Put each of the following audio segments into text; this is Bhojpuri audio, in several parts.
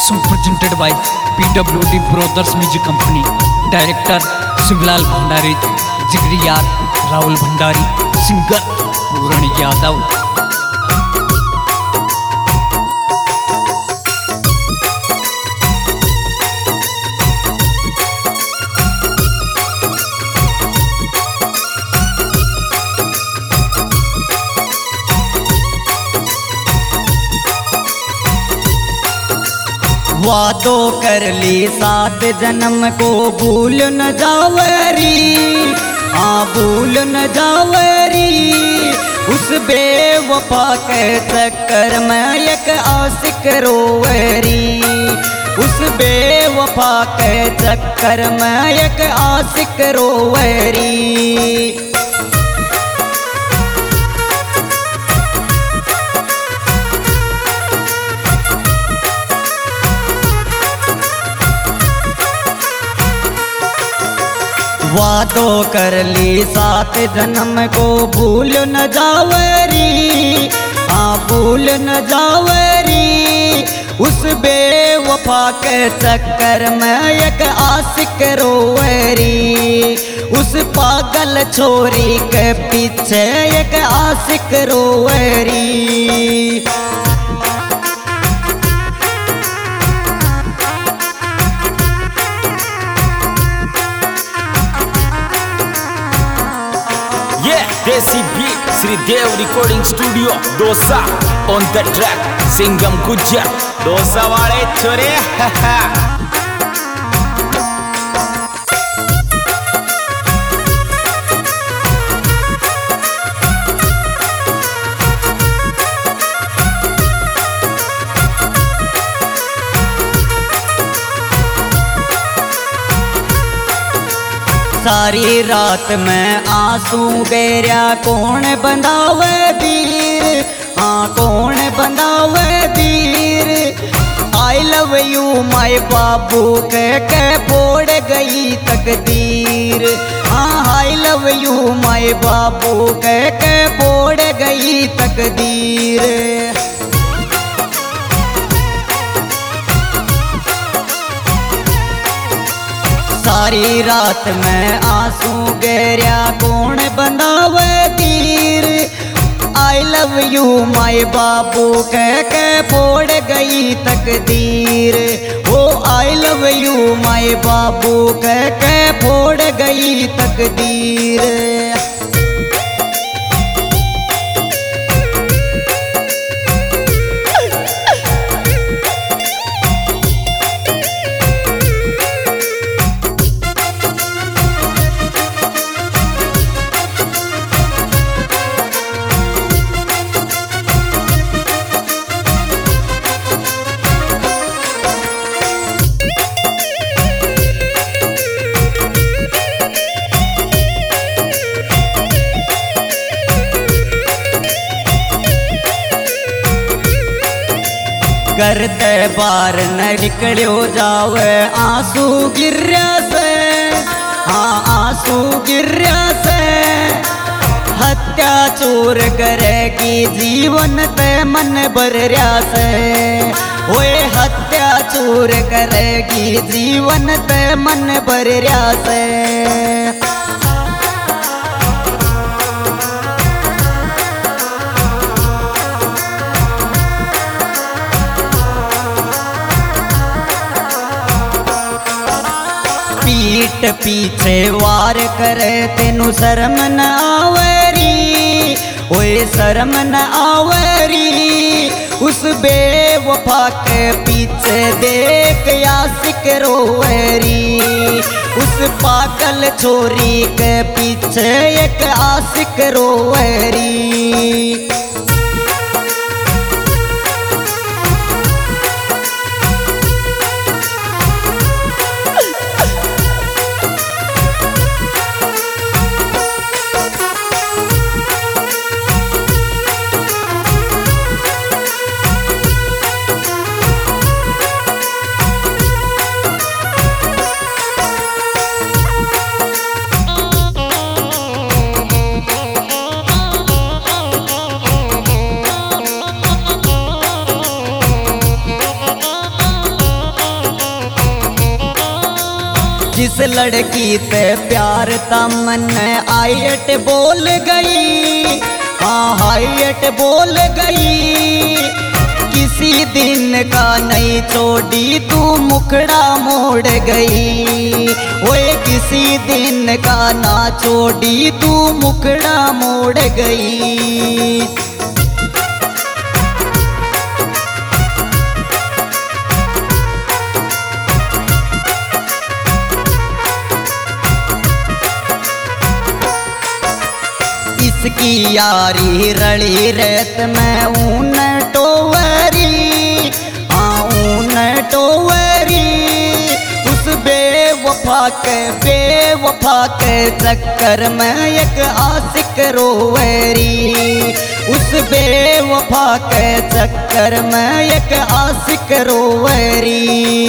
song presented by PWD Brothers Music Company. Director Shivlal Bhandari, Jigri Yaar Rahul Bhandari, singer Puran Yadav. वादो कर ली 7 जन्म को भूल न जावरी, हाँ भूल न जावरी। उस बेवफा के चक्कर में एक आशिक रोवरी, उस बेवफा के चक्कर में एक आशिक रोवरी। वादो कर ली 7 जन्म को भूल न जावरी, हाँ भूल न जावरी। उस बेवफा के चक्कर में एक आशिक रोवरी, उस पागल छोरी के पीछे एक आशिक रोवरी। Desi beat, Sri Dev Recording Studio, Dosa on the track, Singham Gujjar, Dosa wale chore, सारी रात में आंसू बेरिया कौन बंधावे दीर, हाँ कौन बंधावे दीर। आई लव यू माय बाबू के फोड़ गई तकदीर, हाँ आई लव यू माय बाबू के फोड़ गई तकदीर। सारी रात में आंसू गेरिया कौन बंधावे तीर। आई लव यू माय बाबू के फोड़ गई तकदीर, ओ आई लव यू माय बाबू के फोड़ गई तकदीर। करते बार न निकलो जावे आंसू गिर्या से, हाँ आंसू गिर्या से। हत्या चोर करेगी जीवन ते मन भरया से, ओए हत्या चोर करेगी जीवन ते मन भरया से। पीठ पीछे वार करे तेनू शर्म न आवरी, ओए शर्म न आवरी। उस बेवफा के पीछे देख आशिक रोवरी, उस पागल छोरी के पीछे एक आशिक रोवरी। उस लड़की ते प्यार तमन आयट बोल गई, हाँ हायट बोल गई। किसी दिन का नहीं छोड़ी तू मुखड़ा मोड़ गई, ओए किसी दिन का ना छोड़ी तू मुखड़ा मोड़ गई। इसकी यारी रली रेत में ऊन टोवरी, हाँ ऊन टोवरी। उस बेवफा के चक्कर में एक आशिक रोवेरी, उस बेवफा के चक्कर में एक आशिक रोवेरी।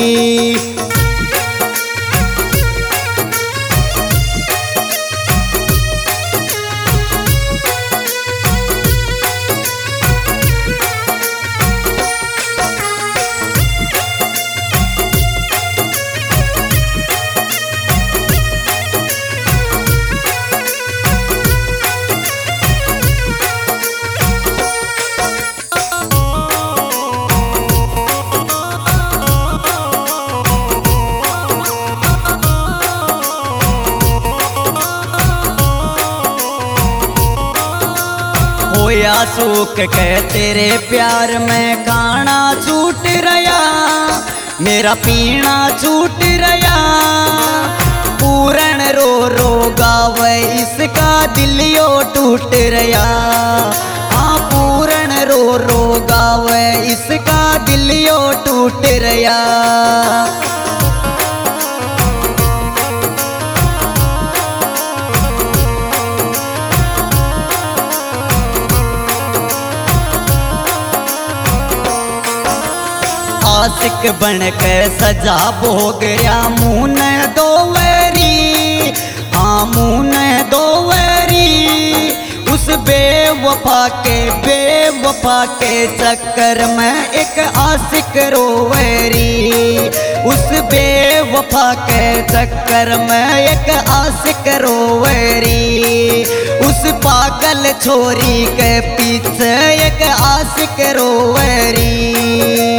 होया सूख के तेरे प्यार में खाना छूट रहा, मेरा पीना छूट रहा। पूरन रो रो गावे इसका दिलियो टूट रहा, हाँ पूरन रो रो गावे इसका दिलियो टूट रहा। आशिक बन के सजा भोग गया मुन दोवरी, हाँ मुन दोवरी। उस बेवफा के चक्कर में एक आशिक रोवेरी, उस बेवफा के चक्कर में एक आशिक रोवेरी। उस पागल छोरी के पीछे एक आशिक रोवेरी।